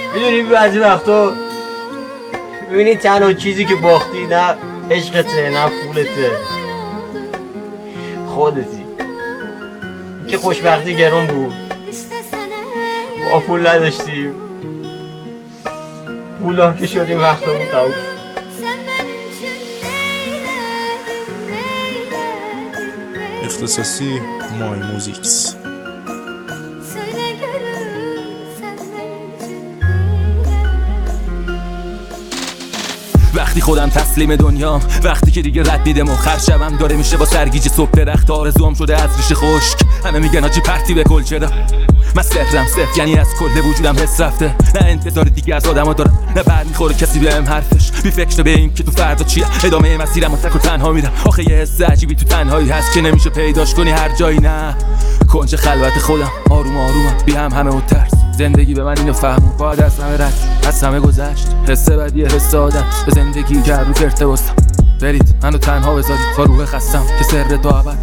میدونی بعضی وقتا میبینی تنها چیزی که باختی نه عشقته نه پولته، خودتی. که خوشبختی گرون بود، با پول نداشتیم، پولا که شدیم وقتمون تموم. اختصاصی مای موزیکس. وقتی خودم تسلیم دنیام، وقتی که دیگه رد میدم و خر شبم داره میشه با سرگیجه صبح درخت آرزوام شده از ریشه خشک. همه میگن آجی پرتی به کل چرا، من سرم صفر یعنی از کل وجودم حس رفته. نه انتظار دیگه از آدم ها دارم، نه برمیخوره کسی بهم حرفش، بی فکر به این که تو فردا چیه. ادامه مسیرم و تک و تنها میرم، آخه یه حس عجیبی تو تنهایی هست که نمیشه پیداش کنی هر جایی. نه کنج خلوت خودم آروم آرومم بی همه و ترس. زندگی به من اینو فهمون باید از همه رد، از همه گذشت. حس بدیه حس عادت به زندگی که رو فرته بستم. برید منو تنها بذارید تا روح خستم که سر تو ابد.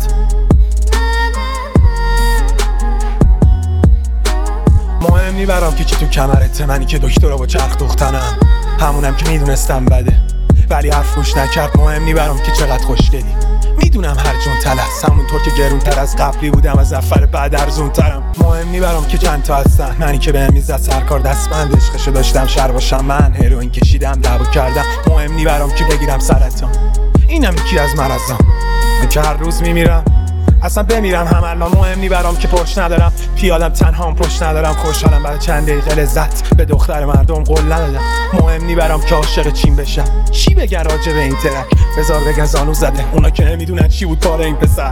مهم نی برام که چی تو کمرته، منی که دکترا با چرخ دوختنم، همونم که میدونستم بده ولی حرف گوش نکرد. مهم نی برام که چقدر خوشگلی، میدونم هر جون تلست، همونطور که گرونتر از قبلی بودم از نفر بعد ارزونترم. مهم نی برام که چند تا هستن، منی که بهم میزد سرکار دستبند، عشقشو داشتم شر باشم، من هروئین کشیدم دعوا کردم. مهم نی برام که بگیرم سرطان، اینم یکی از مرضام، من که هر روز میمیرم اصلا بمیرم هم الان. مهم نی برام که پشت ندارم، پیادم تنهام پشت ندارم، خوشحالم بعد چند دقیقه لذت به دختر مردم قول ندادم. مهم نی برام که عاشق چین بشم، چی بگن راجع به این ترک، بذار بگن زانو زده اونا که نمیدونن چی بود کار این پسر.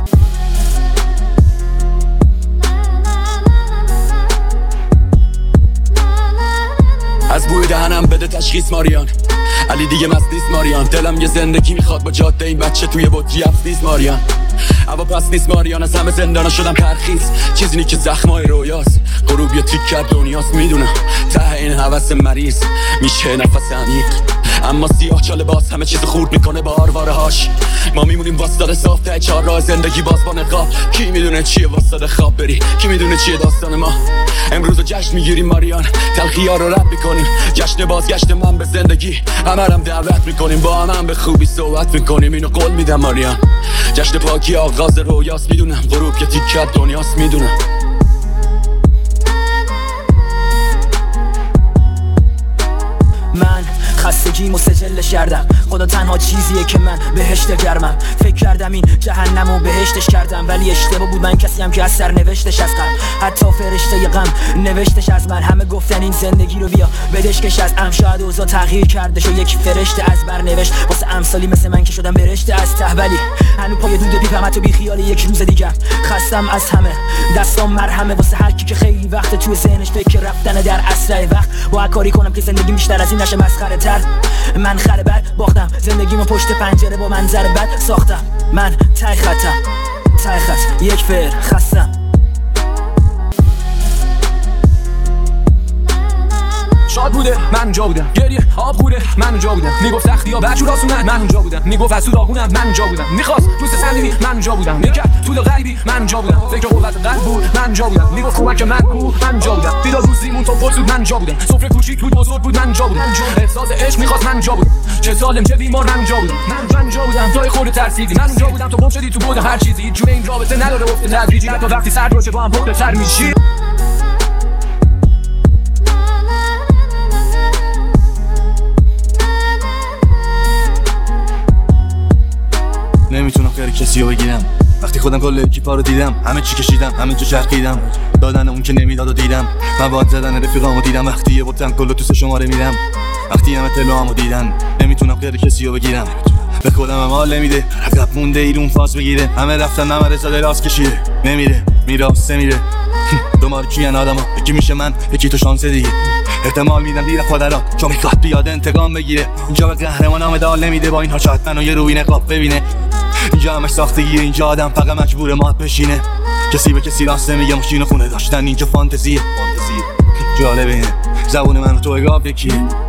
از بوی دهنم بده تشخیص ماریان، علی دیگه مست نیست ماریان. دلم یه زندگی میخواد با جاده این بچه توی بطری افت نیست ماریان. هوا پس نیست ماریان، از همه زندانا شدم ترخیص، چیزی نی که زخمای رویاست. غروب یه تیک کرد دنیاست، میدونم ته این هوس مریض میشه نفس عمیق، اما سیاه چاله باز همه چیز خورد میکنه با آرواره هاش. ما میمونیم واسطاده صاف ته چهار راه زندگی باز با نقاب. کی میدونه چیه واسطاده خواب بری، کی میدونه چیه داستان ما. امروز جشن میگیریم ماریان، تلخی‌ها رو رد میکنیم، جشن بازگشت من به زندگی. همرم دعوت میکنیم، با هم به خوبی صحبت میکنیم، اینو قول میدم ماریان. جشن پاکی آغاز رویاست، میدونم غروب که تیکت دنیاست، میدونم. من خستگی مسجل کردم، خدا تنها چیزیه که من بهشت گرمم. فکر کردم این جهنم و بهشتش کردم، ولی اشتباه بود، من کسیم که از سر نوشتش از قلب. حتی فرشته غم نوشتش از من، همه گفتن این زندگی رو بیا بدشکش از ام. شاید اوضاع تغییر کرده شو یک فرشته از بر نوشت واسه امثالی مثل من که شدم برشته از ته، ولی هنو پای دود پیپم تو بی خیال یک روز دیگه. خستم از همه دستام مرهمه واسه هر کی که خیلی وقت توی ذهنش فکر رفتن در اسرع وقت. با کاری کنم که زندگی بیشتر از این نشه مسخره تر. من خره بد باختم، زندگیمو پشت پنجره با منظر بد ساختم. من ته خطم، ته خط یک فر خستم. شاد بوده من اونجا بودم، گریه آب خوره من اونجا بودم، میگفت سختی ها بچور آسونه من اونجا بودم، میگفت از تو داغونم من اونجا بودم، میخواست دوست صمیمی من اونجا بودم، میکرد طول غریبی من اونجا بودم، فکر قوت قلب بود من اونجا بودم، میگفت کمک من کو من اونجا بودم، دیدار روزیمون تو بود من اونجا بودم، سفره کوچیک بود بزرگ بود من اونجا بودم، احساس عشق میخواست من اونجا بودم، چه سالم چه بیمار من اونجا بودم، من اونجا بودم تو خود ترسیدی، من اونجا بودم تو گم شدی تو بود هر چیزی، جون این رابطه نداره افت تدریجی، تا وقتی سر روشه با هم پخته تر میشی. نمیتونم خیر کسی رو بگیرم، وقتی خودم کل اکیپا رو دیدم، همه چی کشیدم همه جو چرخیدم، دادن اون که نمیداد و دیدم، مواد زدن رفیقامو دیدم، وقتی یه بوتن کلو تو سه شماره میرم، وقتی همه تلوامو دیدن، نمیتونم خیر کسی رو بگیرم، به خودم هم حال نمیده، عقب مونده ایرون فاز بگیره، همه رفتن همه رزاده راست کشیده، نمیره میراسته میره. دومار کیان آدما، یکی میشه من یکی تو شانس دیگه، احتمال میدم دیر خدا چون میخواد بیاد انتقام بگیره، اینجا به قهرمان مدال نمیده، با این ها شاید منو یه روی نقاب ببینه، اینجا همش ساختگیه، اینجا آدم فقط مجبور مات بشینه، کسی به کسی راست نمیگه، ماشین خونه داشتن اینجا فانتزیه. جالبه اینه زبون من و تو اگاب یکیه،